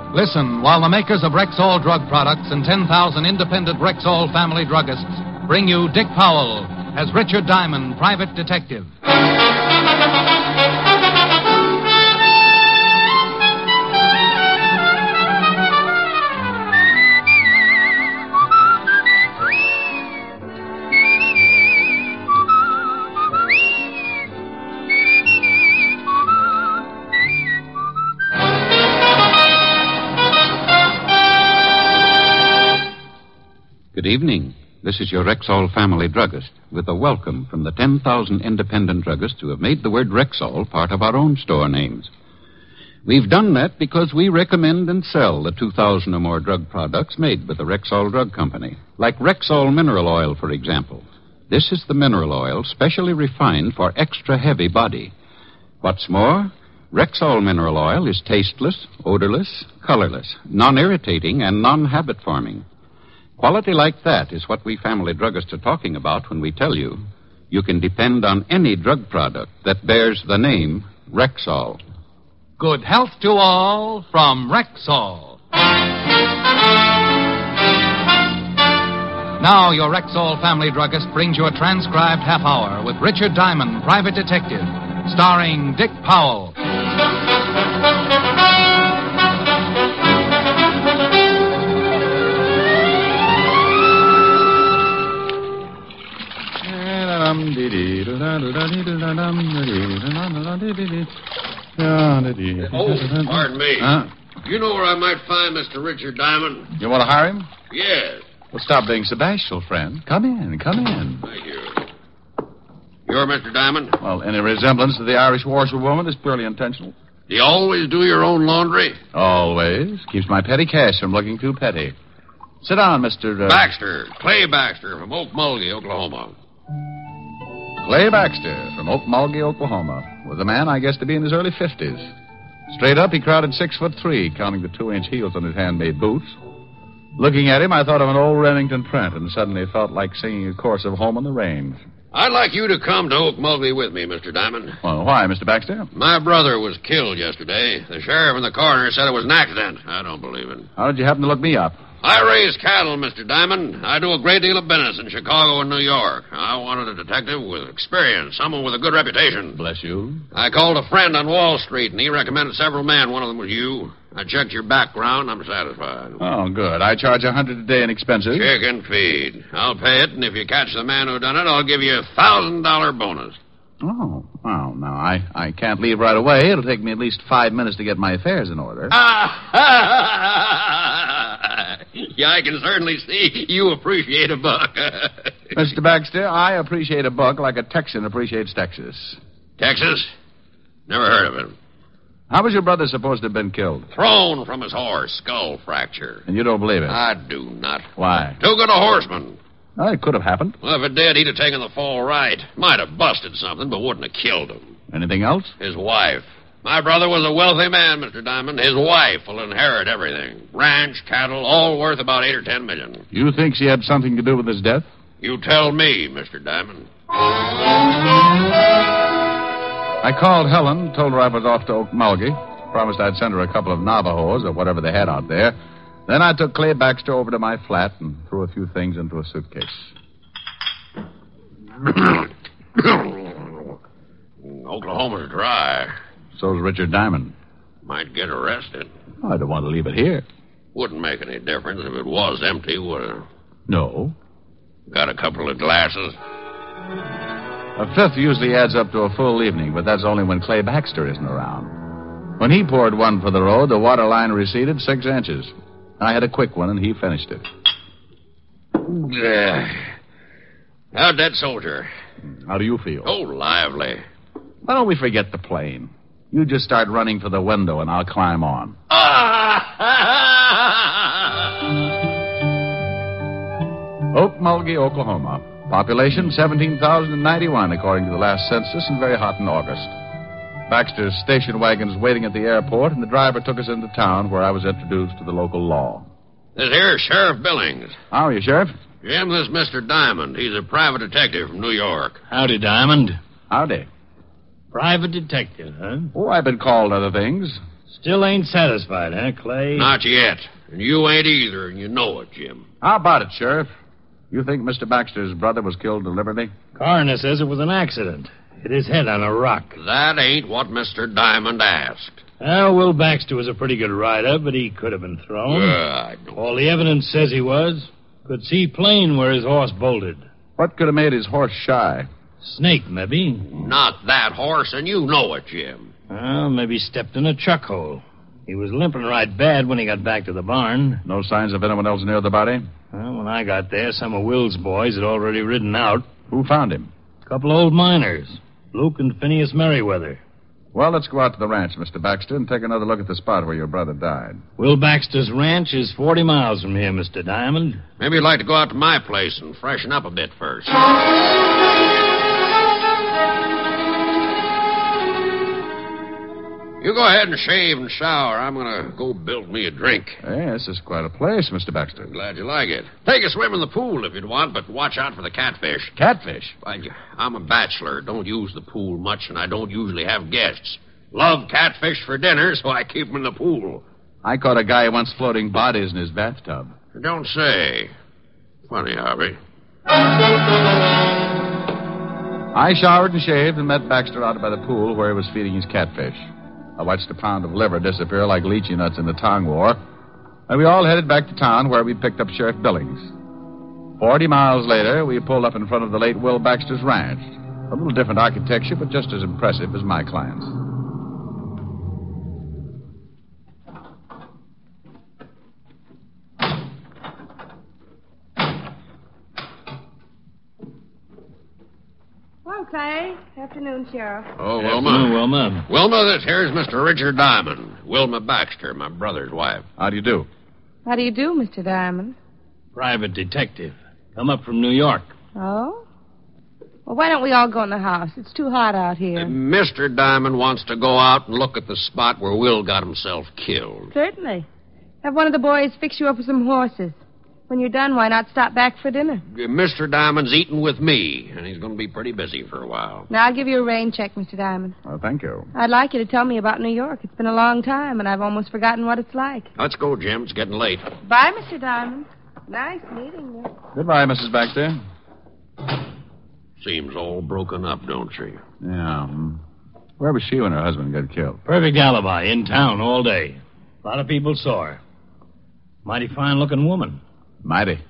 Listen while the makers of Rexall drug products and 10,000 independent Rexall family druggists bring you Dick Powell as Richard Diamond, private detective. Good evening. This is your Rexall family druggist with a welcome from the 10,000 independent druggists who have made the word Rexall part of our own store names. We've done that because we recommend and sell the 2,000 or more drug products made by the Rexall Drug Company, like Rexall Mineral Oil, for example. This is the mineral oil specially refined for extra heavy body. What's more, Rexall Mineral Oil is tasteless, odorless, colorless, non-irritating, and non-habit forming. Quality like that is what we family druggists are talking about when we tell you you can depend on any drug product that bears the name Rexall. Good health to all from Rexall. Now your Rexall family druggist brings you a transcribed half hour with Richard Diamond, private detective, starring Dick Powell. Oh, pardon me. Huh? You know where I might find Mr. Richard Diamond? You want to hire him? Yes. Well, stop being so bashful, friend. Come in. Thank you. You're Mr. Diamond? Well, any resemblance to the Irish washerwoman is purely intentional. Do you always do your own laundry? Always. Keeps my petty cash from looking too petty. Sit down, Mr. Baxter. Clay Baxter from Okmulgee, Oklahoma. Clay Baxter from Okmulgee, Oklahoma, was a man I guess to be in his early 50s. Straight up, he crowded 6'3", counting the 2-inch heels on his handmade boots. Looking at him, I thought of an old Remington Trent, and suddenly felt like singing a chorus of Home on the Range. I'd like you to come to Okmulgee with me, Mr. Diamond. Well, why, Mr. Baxter? My brother was killed yesterday. The sheriff and the coroner said it was an accident. I don't believe it. How did you happen to look me up? I raise cattle, Mr. Diamond. I do a great deal of business in Chicago and New York. I wanted a detective with experience, someone with a good reputation. Bless you. I called a friend on Wall Street, and he recommended several men. One of them was you. I checked your background. I'm satisfied. Oh, good. I charge $100 a day in expenses. Chicken feed. I'll pay it, and if you catch the man who done it, I'll give you a $1,000 bonus. Oh, well, now, I can't leave right away. It'll take me at least 5 minutes to get my affairs in order. Yeah, I can certainly see you appreciate a buck. Mr. Baxter, I appreciate a buck like a Texan appreciates Texas. Texas? Never heard of it. How was your brother supposed to have been killed? Thrown from his horse, skull fracture. And you don't believe it? I do not. Why? Too good a horseman. Well, it could have happened. Well, if it did, he'd have taken the fall right. Might have busted something, but wouldn't have killed him. Anything else? His wife. My brother was a wealthy man, Mr. Diamond. His wife will inherit everything. Ranch, cattle, all worth about $8 or $10 million. You think she had something to do with his death? You tell me, Mr. Diamond. I called Helen, told her I was off to Okmulgee, promised I'd send her a couple of Navajos or whatever they had out there. Then I took Clay Baxter over to my flat and threw a few things into a suitcase. Oklahoma's dry. So's Richard Diamond. Might get arrested. I don't want to leave it here. Wouldn't make any difference if it was empty, would it? No. Got a couple of glasses? A fifth usually adds up to a full evening, but that's only when Clay Baxter isn't around. When he poured one for the road, the water line receded 6 inches. I had a quick one, and he finished it. How'd that soldier? How do you feel? Oh, lively. Why don't we forget the plane? You just start running for the window, and I'll climb on. Okmulgee, Oklahoma. Population 17,091, according to the last census, and very hot in August. Baxter's station wagon's waiting at the airport, and the driver took us into town where I was introduced to the local law. This here's Sheriff Billings. How are you, Sheriff? Jim, this is Mr. Diamond. He's a private detective from New York. Howdy, Diamond. Howdy. Private detective, huh? Oh, I've been called other things. Still ain't satisfied, huh, Clay? Not yet. And you ain't either, and you know it, Jim. How about it, Sheriff? You think Mr. Baxter's brother was killed deliberately? Coroner says it was an accident. Hit his head on a rock. That ain't what Mr. Diamond asked. Well, Will Baxter was a pretty good rider, but he could have been thrown. I don't... All the evidence says he was. Could see plain where his horse bolted. What could have made his horse shy? Snake, maybe. Not that horse, and you know it, Jim. Well, maybe stepped in a chuck hole. He was limping right bad when he got back to the barn. No signs of anyone else near the body? Well, when I got there, some of Will's boys had already ridden out. Who found him? A couple of old miners, Luke and Phineas Merriweather. Well, let's go out to the ranch, Mr. Baxter, and take another look at the spot where your brother died. Will Baxter's ranch is 40 miles from here, Mr. Diamond. Maybe you'd like to go out to my place and freshen up a bit first. You go ahead and shave and shower. I'm going to go build me a drink. Hey, this is quite a place, Mr. Baxter. Glad you like it. Take a swim in the pool if you'd want, but watch out for the catfish. Catfish? I'm a bachelor. Don't use the pool much, and I don't usually have guests. Love catfish for dinner, so I keep them in the pool. I caught a guy once floating bodies in his bathtub. Don't say. Funny, Harvey. I showered and shaved and met Baxter out by the pool where he was feeding his catfish. I watched a pound of liver disappear like lychee nuts in the Tong War. And we all headed back to town where we picked up Sheriff Billings. 40 miles later, we pulled up in front of the late Will Baxter's ranch. A little different architecture, but just as impressive as my client's. Clay. Afternoon, Sheriff. Oh, Wilma. Afternoon, Wilma. Wilma, this here's Mr. Richard Diamond. Wilma Baxter, my brother's wife. How do you do? How do you do, Mr. Diamond? Private detective. Come up from New York. Oh? Well, why don't we all go in the house? It's too hot out here. Mr. Diamond wants to go out and look at the spot where Will got himself killed. Certainly. Have one of the boys fix you up with some horses. When you're done, why not stop back for dinner? Mr. Diamond's eating with me, and he's going to be pretty busy for a while. Now, I'll give you a rain check, Mr. Diamond. Oh, thank you. I'd like you to tell me about New York. It's been a long time, and I've almost forgotten what it's like. Let's go, Jim. It's getting late. Bye, Mr. Diamond. Nice meeting you. Goodbye, Mrs. Baxter. Seems all broken up, don't she? Yeah. Where was she when her husband got killed? Perfect alibi. In town all day. A lot of people saw her. Mighty fine-looking woman. Mighty.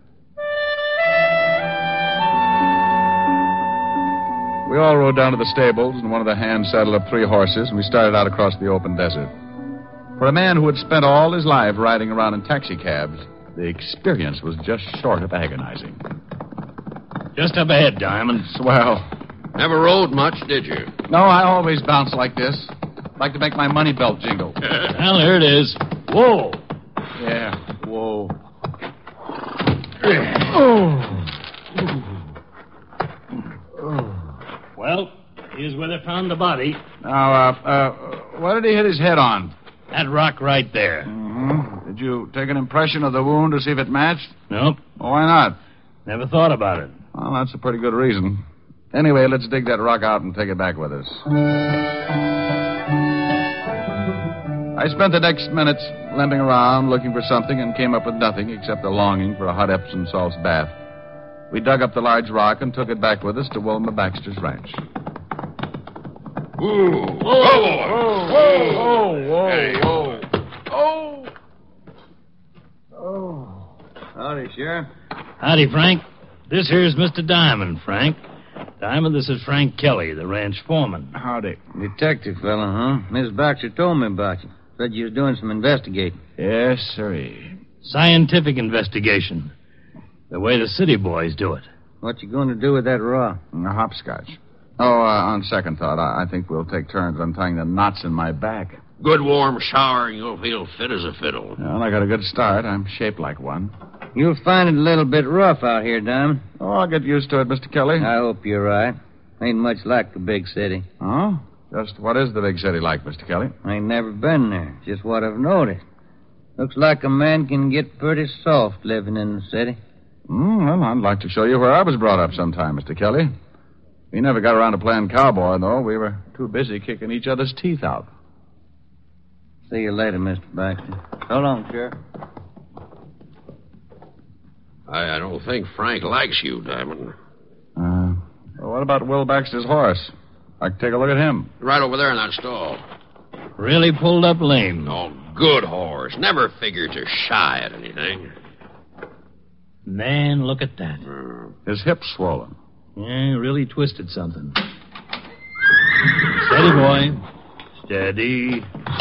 We all rode down to the stables, and one of the hands saddled up 3 horses, and we started out across the open desert. For a man who had spent all his life riding around in taxicabs, the experience was just short of agonizing. Just up ahead, Diamond. Swell. Never rode much, did you? No, I always bounce like this. Like to make my money belt jingle. Well, here it is. Whoa. Yeah, whoa. Well, here's where they found the body. Now, what did he hit his head on? That rock right there. Mm-hmm. Did you take an impression of the wound to see if it matched? Nope. Well, why not? Never thought about it. Well, that's a pretty good reason. Anyway, let's dig that rock out and take it back with us. I spent the next minutes limping around looking for something and came up with nothing except a longing for a hot Epsom salts bath. We dug up the large rock and took it back with us to Wilma Baxter's ranch. Whoa! Howdy, Sheriff. Howdy, Frank. This here's Mr. Diamond, Frank. Diamond, this is Frank Kelly, the ranch foreman. Howdy. Detective fella, huh? Miss Baxter told me about you. Said you was doing some investigating. Yes, sirree. Scientific investigation. The way the city boys do it. What you going to do with that rock? A hopscotch. Oh, on second thought, I think we'll take turns untying the knots in my back. Good warm shower, and you'll feel fit as a fiddle. Well, I got a good start. I'm shaped like one. You'll find it a little bit rough out here, Diamond. Oh, I'll get used to it, Mr. Kelly. I hope you're right. Ain't much like the big city. Oh? Just what is the big city like, Mr. Kelly? I ain't never been there. Just what I've noticed. Looks like a man can get pretty soft living in the city. Well, I'd like to show you where I was brought up sometime, Mr. Kelly. We never got around to playing cowboy, though. We were too busy kicking each other's teeth out. See you later, Mr. Baxter. So long, Sheriff. I don't think Frank likes you, Diamond. Well, what about Will Baxter's horse? I can take a look at him. Right over there in that stall. Really pulled up lame. Oh, good horse. Never figured you're shy at anything. Man, look at that. His hip's swollen. Yeah, really twisted something. Steady, boy. Steady.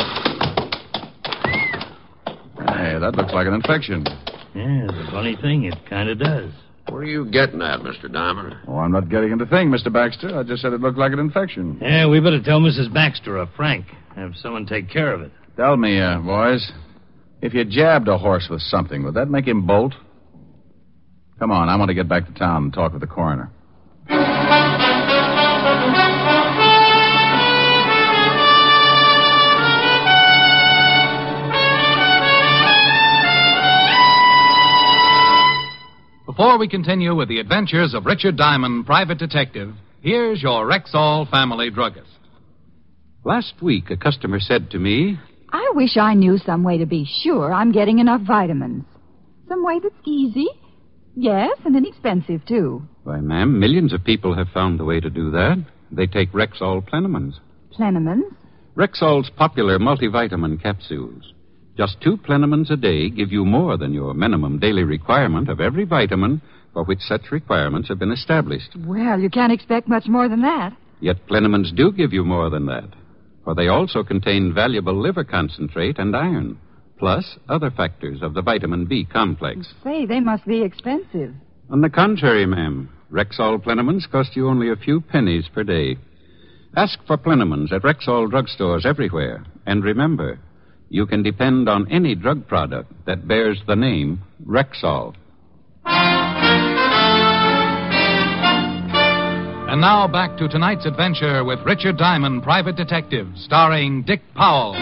Hey, that looks like an infection. Yeah, it's a funny thing. It kind of does. What are you getting at, Mr. Diamond? Oh, I'm not getting into thing, Mr. Baxter. I just said it looked like an infection. Yeah, we better tell Mrs. Baxter or Frank. Have someone take care of it. Tell me, boys, if you jabbed a horse with something, would that make him bolt? Come on, I want to get back to town and talk with the coroner. Before we continue with the adventures of Richard Diamond, private detective, here's your Rexall family druggist. Last week, a customer said to me, I wish I knew some way to be sure I'm getting enough vitamins. Some way that's easy, yes, and inexpensive, too. Why, ma'am, millions of people have found the way to do that. They take Rexall Plenamins. Plenamins? Rexall's popular multivitamin capsules. Just 2 Plenamins a day give you more than your minimum daily requirement of every vitamin for which such requirements have been established. Well, you can't expect much more than that. Yet Plenamins do give you more than that, for they also contain valuable liver concentrate and iron, plus other factors of the vitamin B complex. Say, they must be expensive. On the contrary, ma'am, Rexall Plenamins cost you only a few pennies per day. Ask for Plenamins at Rexall drugstores everywhere, and remember, you can depend on any drug product that bears the name Rexall. And now back to tonight's adventure with Richard Diamond, private detective, starring Dick Powell.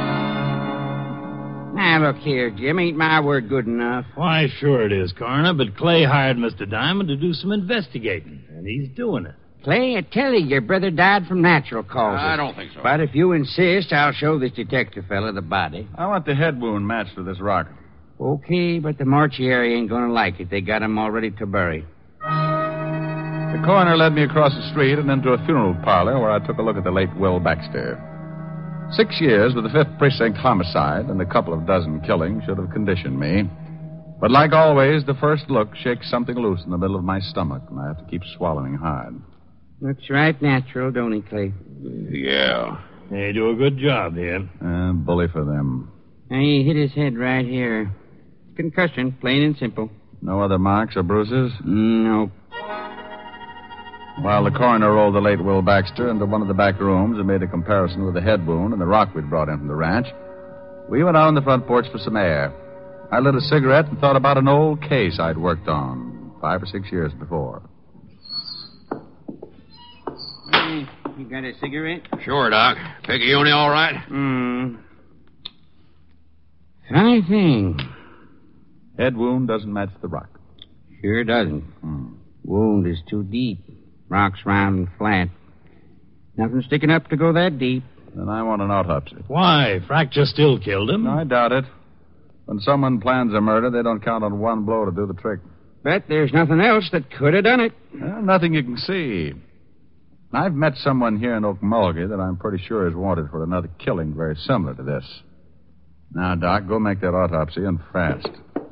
Now, look here, Jim. Ain't my word good enough? Why, sure it is, Coroner, but Clay hired Mr. Diamond to do some investigating, and he's doing it. Clay, I tell you, your brother died from natural causes. I don't think so. But if you insist, I'll show this detective fella the body. I want the head wound matched with this rocket. Okay, but the mortuary ain't gonna like it. They got him all ready to bury. The coroner led me across the street and into a funeral parlor where I took a look at the late Will Baxter. 6 years with the 5th Precinct homicide and a couple of dozen killings should have conditioned me. But like always, the first look shakes something loose in the middle of my stomach, and I have to keep swallowing hard. Looks right natural, don't he, Clay? Yeah. They do a good job here. Bully for them. He hit his head right here. Concussion, plain and simple. No other marks or bruises? No. While the coroner rolled the late Will Baxter into one of the back rooms and made a comparison with the head wound and the rock we'd brought in from the ranch, we went out on the front porch for some air. I lit a cigarette and thought about an old case I'd worked on 5 or 6 years before. You got a cigarette? Sure, Doc. Picayune all right? Funny thing. Head wound doesn't match the rock. Sure doesn't. Wound is too deep. Rock's round and flat. Nothing sticking up to go that deep. Then I want an autopsy. Why? Fracture still killed him. No, I doubt it. When someone plans a murder, they don't count on one blow to do the trick. Bet there's nothing else that could have done it. Well, nothing you can see. I've met someone here in Okmulgee that I'm pretty sure is wanted for another killing very similar to this. Now, Doc, go make that autopsy and fast.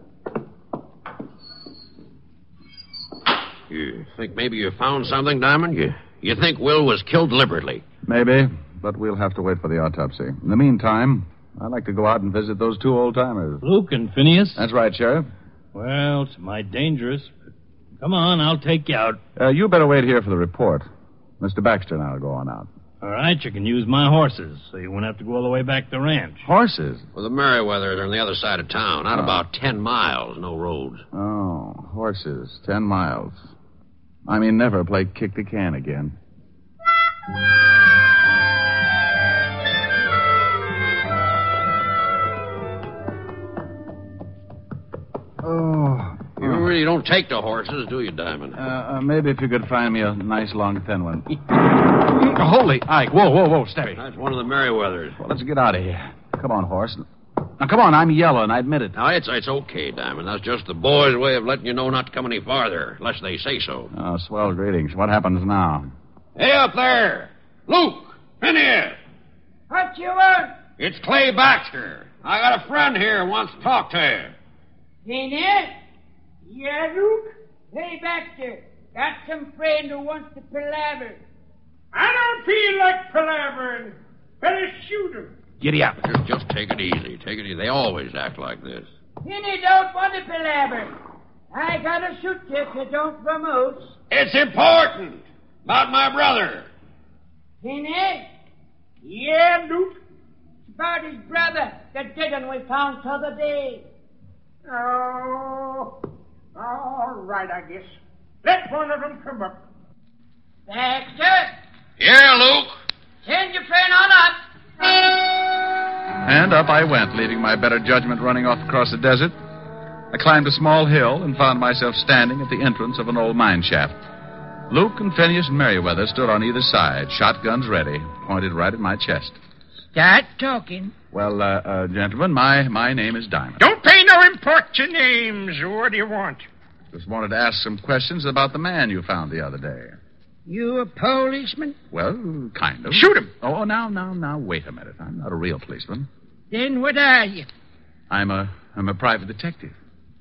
You think maybe you found something, Diamond? You think Will was killed deliberately? Maybe, but we'll have to wait for the autopsy. In the meantime, I'd like to go out and visit those 2 old-timers. Luke and Phineas? That's right, Sheriff. Well, it's mighty dangerous. Come on, I'll take you out. You better wait here for the report. Mr. Baxter and I will go on out. All right, you can use my horses, so you won't have to go all the way back to the ranch. Horses? Well, the Merriweathers are on the other side of town, out about 10 miles, no roads. Oh, horses, 10 miles. I mean, never play kick the can again. Oh. You really don't take the horses, do you, Diamond? Maybe if you could find me a nice, long, thin one. Holy Ike. Whoa, steady. That's one of the Merriweathers. Well, let's get out of here. Come on, horse. Now, come on, I'm yelling. I admit it. Now, it's okay, Diamond. That's just the boys' way of letting you know not to come any farther, unless they say so. Oh, swell greetings. What happens now? Hey, up there! Luke! Phineas! What you want? It's Clay Baxter. I got a friend here who wants to talk to you. Phineas? Yeah, Luke? Hey, Baxter. Got some friend who wants to palaver. I don't feel like palavering. Better shoot him. Giddy up. Just take it easy. Take it easy. They always act like this. Phineas don't want to palaver. I gotta shoot you if you don't promote. It's important. About my brother. Phineas? Yeah, Luke? It's about his brother, the dead one we found t'other day. Oh, all right, I guess. Let one of them come up. Baxter? Yeah, Luke? Send your friend on up. And up I went, leaving my better judgment running off across the desert. I climbed a small hill and found myself standing at the entrance of an old mine shaft. Luke and Phineas and Merriweather stood on either side, shotguns ready, pointed right at my chest. Start talking. Well, gentlemen, my name is Diamond. Don't pay no import to names. What do you want? Just wanted to ask some questions about the man you found the other day. You a policeman? Well, kind of. Shoot him. Oh, now, wait a minute. I'm not a real policeman. Then what are you? I'm a private detective.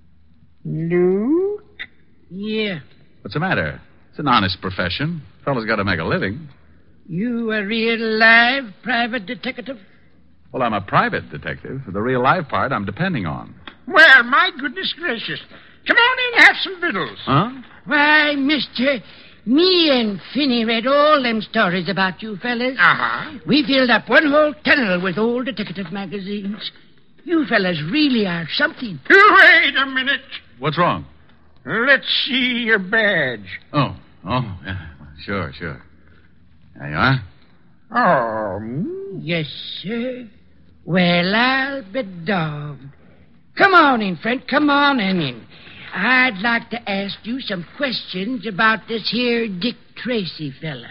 Luke? Yeah. What's the matter? It's an honest profession. Fellow's got to make a living. You a real live private detective? Well, I'm a private detective. The real live part I'm depending on. Well, my goodness gracious. Come on in, have some victuals. Huh? Why, mister, me and Finney read all them stories about you fellas. Uh-huh. We filled up one whole tunnel with old detective magazines. You fellas really are something. Wait a minute. What's wrong? Let's see your badge. Oh, yeah. Sure. There you are. Oh. Yes, sir. Well, I'll be dogged. Come on in, friend. Come on in. I'd like to ask you some questions about this here Dick Tracy fella.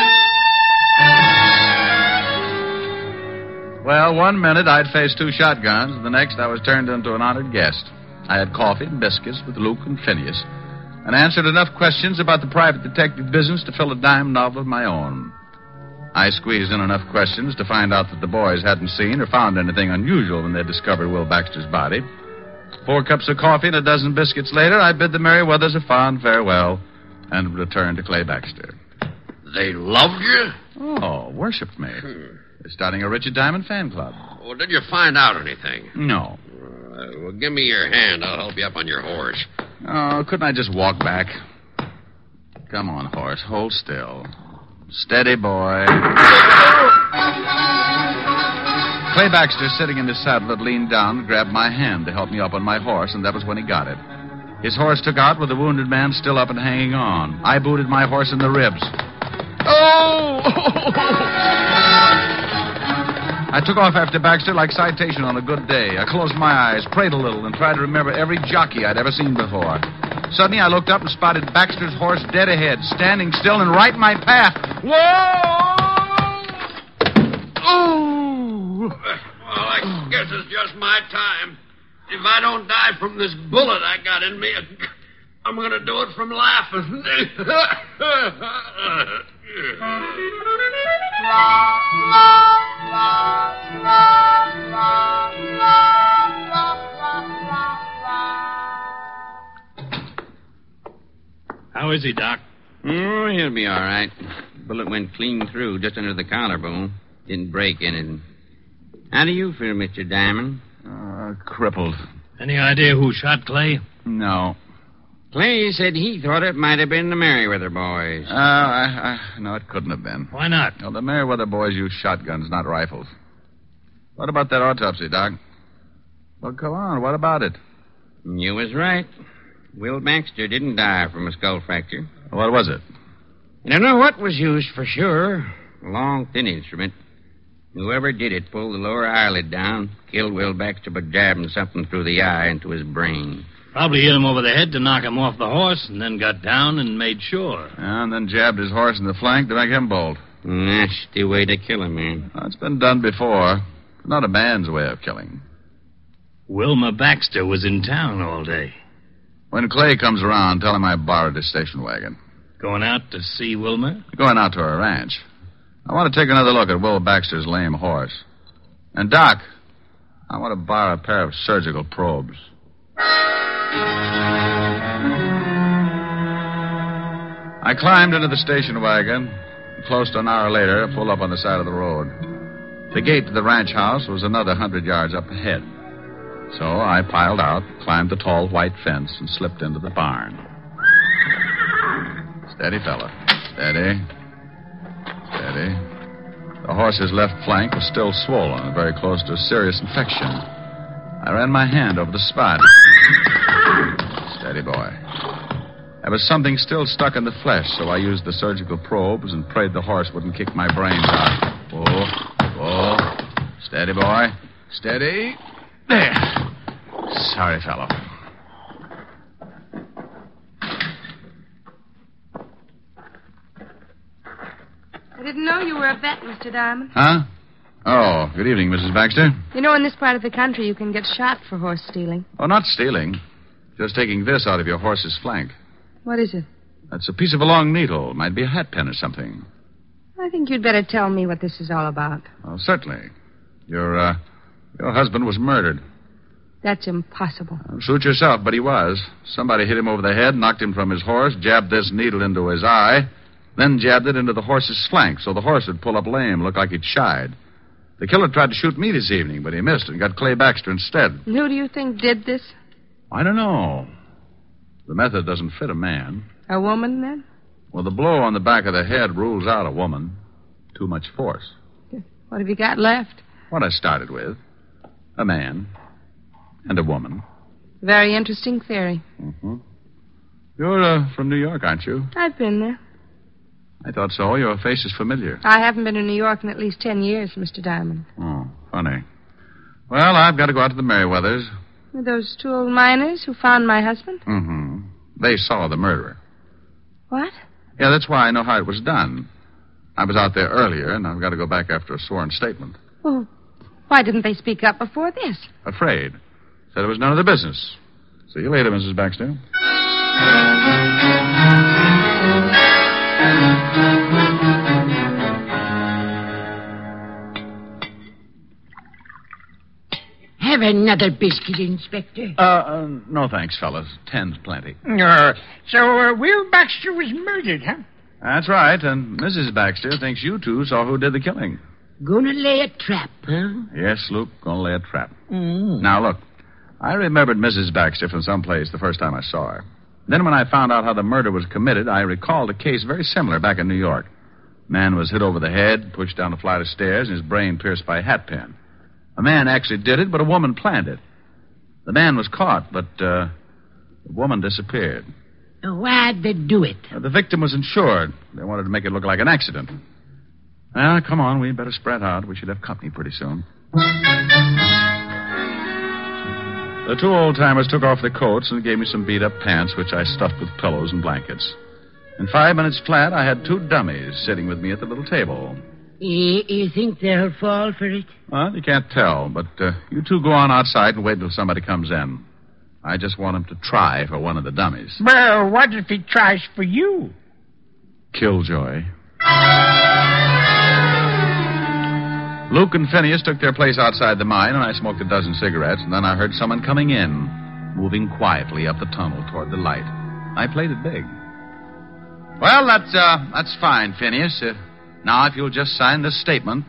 Well, 1 minute I'd faced 2 shotguns, and the next I was turned into an honored guest. I had coffee and biscuits with Luke and Phineas, and answered enough questions about the private detective business to fill a dime novel of my own. I squeezed in enough questions to find out that the boys hadn't seen or found anything unusual when they discovered Will Baxter's body. 4 cups of coffee and a dozen biscuits later, I bid the Merriweathers a fond farewell and returned to Clay Baxter. They loved you? Oh, worshipped me. They're starting a Richard Diamond fan club. Well, did you find out anything? No. Well, give me your hand. I'll help you up on your horse. Oh, couldn't I just walk back? Come on, horse. Hold still. Steady, boy. Clay Baxter, sitting in his saddle, had leaned down and grabbed my hand to help me up on my horse, and that was when he got it. His horse took out with the wounded man still up and hanging on. I booted my horse in the ribs. Oh! I took off after Baxter like citation on a good day. I closed my eyes, prayed a little, and tried to remember every jockey I'd ever seen before. Suddenly, I looked up and spotted Baxter's horse dead ahead, standing still and right in my path. Whoa! Oh! Well, I guess it's just my time. If I don't die from this bullet I got in me, I'm going to do it from laughing. How is he, Doc? Oh, he'll be all right. Bullet went clean through, just under the collarbone. Didn't break anything. How do you feel, Mr. Diamond? Crippled. Any idea who shot Clay? No. Clay said he thought it might have been the Merriweather boys. No, it couldn't have been. Why not? No, the Merriweather boys use shotguns, not rifles. What about that autopsy, Doc? Well, come on. What about it? You was right. Will Baxter didn't die from a skull fracture. What was it? I don't know what was used for sure. A long, thin instrument. Whoever did it pulled the lower eyelid down, killed Will Baxter by jabbing something through the eye into his brain. Probably hit him over the head to knock him off the horse, and then got down and made sure. And then jabbed his horse in the flank to make him bolt. Nasty way to kill a man. Well, it's been done before. It's not a man's way of killing. Wilma Baxter was in town all day. When Clay comes around, tell him I borrowed his station wagon. Going out to see Wilma? Going out to her ranch. I want to take another look at Will Baxter's lame horse. And, Doc, I want to borrow a pair of surgical probes. I climbed into the station wagon. Close to an hour later, pulled up on the side of the road. The gate to the ranch house was another 100 yards up ahead. So I piled out, climbed the tall white fence, and slipped into the barn. Steady, fella. Steady. Steady. The horse's left flank was still swollen and very close to a serious infection. I ran my hand over the spot. Steady, boy. There was something still stuck in the flesh, so I used the surgical probes and prayed the horse wouldn't kick my brains out. Whoa. Steady, boy. Steady. There. Sorry, fellow. I didn't know you were a vet, Mr. Diamond. Huh? Oh, good evening, Mrs. Baxter. You know, in this part of the country, you can get shot for horse stealing. Oh, not stealing. Just taking this out of your horse's flank. What is it? That's a piece of a long needle. Might be a hat pin or something. I think you'd better tell me what this is all about. Oh, certainly. Your husband was murdered. That's impossible. Suit yourself, but he was. Somebody hit him over the head, knocked him from his horse, jabbed this needle into his eye, then jabbed it into the horse's flank so the horse would pull up lame, look like he'd shied. The killer tried to shoot me this evening, but he missed and got Clay Baxter instead. Who do you think did this? I don't know. The method doesn't fit a man. A woman, then? Well, the blow on the back of the head rules out a woman. Too much force. What have you got left? What I started with. A man. And a woman. Very interesting theory. Mm-hmm. You're from New York, aren't you? I've been there. I thought so. Your face is familiar. I haven't been in New York in at least 10 years, Mr. Diamond. Oh, funny. Well, I've got to go out to the Merriweathers. With those two old miners who found my husband? Mm-hmm. They saw the murderer. What? Yeah, that's why I know how it was done. I was out there earlier, and I've got to go back after a sworn statement. Well, why didn't they speak up before this? Afraid. Said it was none of their business. See you later, Mrs. Baxter. Have another biscuit, Inspector. No thanks, fellas. 10's plenty. So Will Baxter was murdered, huh? That's right, and Mrs. Baxter thinks you two saw who did the killing. Gonna lay a trap, huh? Yes, Luke, gonna lay a trap. Now, look, I remembered Mrs. Baxter from someplace the first time I saw her. Then when I found out how the murder was committed, I recalled a case very similar back in New York. Man was hit over the head, pushed down a flight of stairs, and his brain pierced by a hat pin. A man actually did it, but a woman planned it. The man was caught, but the woman disappeared. Why'd they do it? The victim was insured. They wanted to make it look like an accident. Well, come on, we better spread out. We should have company pretty soon. The two old-timers took off their coats and gave me some beat-up pants, which I stuffed with pillows and blankets. In 5 minutes flat, I had two dummies sitting with me at the little table. You think they'll fall for it? Well, you can't tell, but you two go on outside and wait till somebody comes in. I just want him to try for one of the dummies. Well, what if he tries for you? Killjoy. Luke and Phineas took their place outside the mine, and I smoked a dozen cigarettes, and then I heard someone coming in, moving quietly up the tunnel toward the light. I played it big. Well, that's fine, Phineas. Now, if you'll just sign this statement.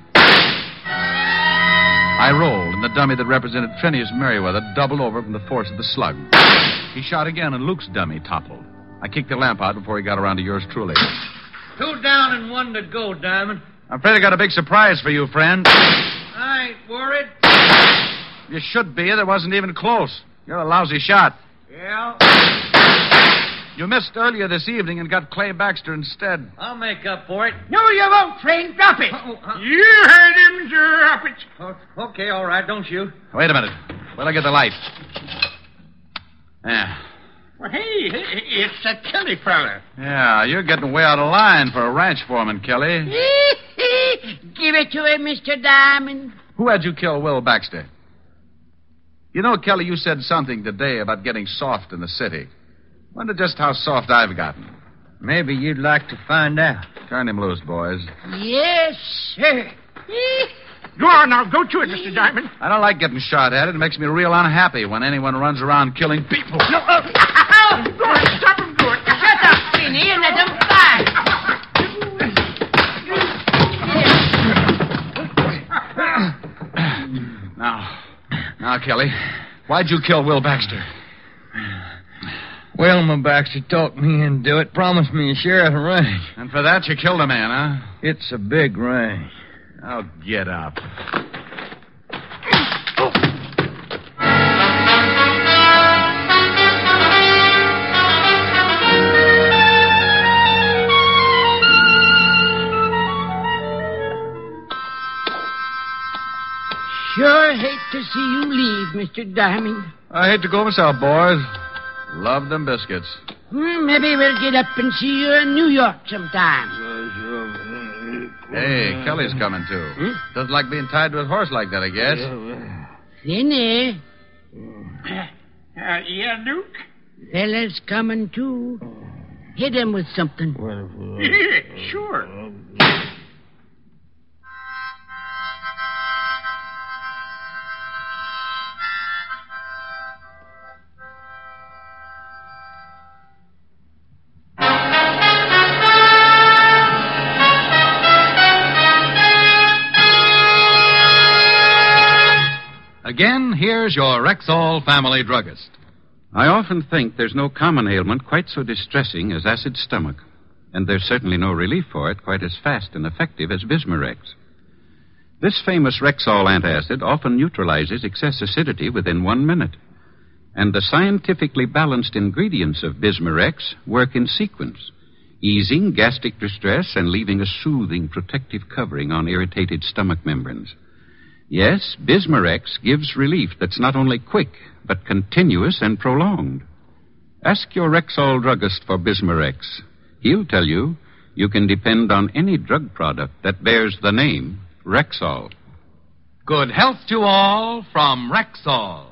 I rolled, and the dummy that represented Phineas Merriweather doubled over from the force of the slug. He shot again, and Luke's dummy toppled. I kicked the lamp out before he got around to yours truly. 2 down and 1 to go, Diamond. I'm afraid I got a big surprise for you, friend. I ain't worried. You should be. That wasn't even close. You're a lousy shot. Yeah? You missed earlier this evening and got Clay Baxter instead. I'll make up for it. No, you won't, friend. Drop it. You heard him, drop it. Okay, all right. Don't shoot. Wait a minute. Wait, I get the light. Yeah. Well, hey, it's that Kelly fella. Yeah, you're getting way out of line for a ranch foreman, Kelly. Give it to him, Mr. Diamond. Who had you kill Will Baxter? You know, Kelly, you said something today about getting soft in the city. Wonder just how soft I've gotten. Maybe you'd like to find out. Turn him loose, boys. Yes, sir. Go on now. Go to it, Mr. Diamond. I don't like getting shot at. It makes me real unhappy when anyone runs around killing people. No, go on. Stop him, do it. Shut up, Skinny, and let him fight. Now, Kelly, why'd you kill Will Baxter? Wilma Baxter talked me into it, promised me a share of the range. And for that, you killed a man, huh? It's a big range. Now, get up. Sure hate to see you leave, Mr. Diamond. I hate to go myself, boys. Love them biscuits. Maybe we'll get up and see you in New York sometime. Hey, Kelly's coming, too. Doesn't like being tied to a horse like that, I guess. Finney. Yeah, Duke? Fella's coming, too. Hit him with something. Yeah, sure. Again, here's your Rexall family druggist. I often think there's no common ailment quite so distressing as acid stomach. And there's certainly no relief for it quite as fast and effective as Bismarex. This famous Rexall antacid often neutralizes excess acidity within 1 minute. And the scientifically balanced ingredients of Bismarex work in sequence, easing gastric distress and leaving a soothing protective covering on irritated stomach membranes. Yes, Bismarex gives relief that's not only quick, but continuous and prolonged. Ask your Rexall druggist for Bismarex. He'll tell you you can depend on any drug product that bears the name Rexall. Good health to all from Rexall.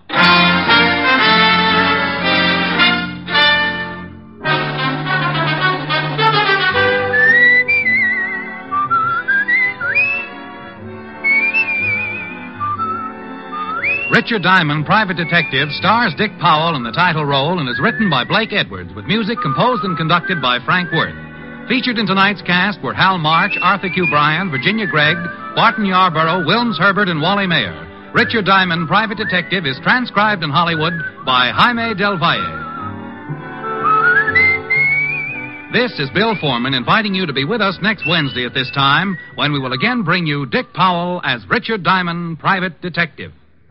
Richard Diamond, Private Detective, stars Dick Powell in the title role and is written by Blake Edwards, with music composed and conducted by Frank Worth. Featured in tonight's cast were Hal March, Arthur Q. Bryan, Virginia Gregg, Barton Yarborough, Wilms Herbert, and Wally Mayer. Richard Diamond, Private Detective, is transcribed in Hollywood by Jaime Del Valle. This is Bill Foreman inviting you to be with us next Wednesday at this time, when we will again bring you Dick Powell as Richard Diamond, Private Detective.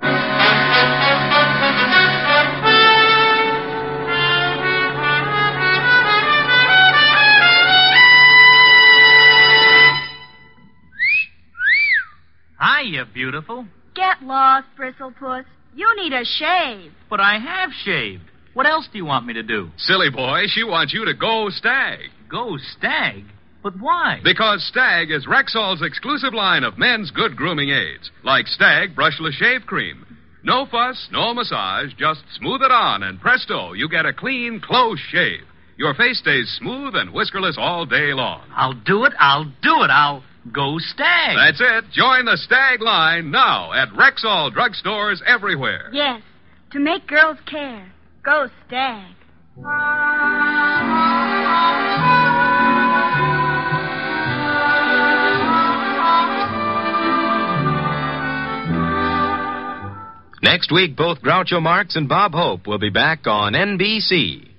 Hiya, beautiful. Get lost, Bristlepuss. You need a shave. But I have shaved. What else do you want me to do? Silly boy, she wants you to go Stag. Go Stag? But why? Because Stag is Rexall's exclusive line of men's good grooming aids, like Stag Brushless Shave Cream. No fuss, no massage, just smooth it on, and presto, you get a clean, close shave. Your face stays smooth and whiskerless all day long. I'll do it. I'll go Stag. That's it. Join the Stag line now at Rexall drugstores everywhere. Yes, to make girls care. Go Stag. Next week, both Groucho Marx and Bob Hope will be back on NBC.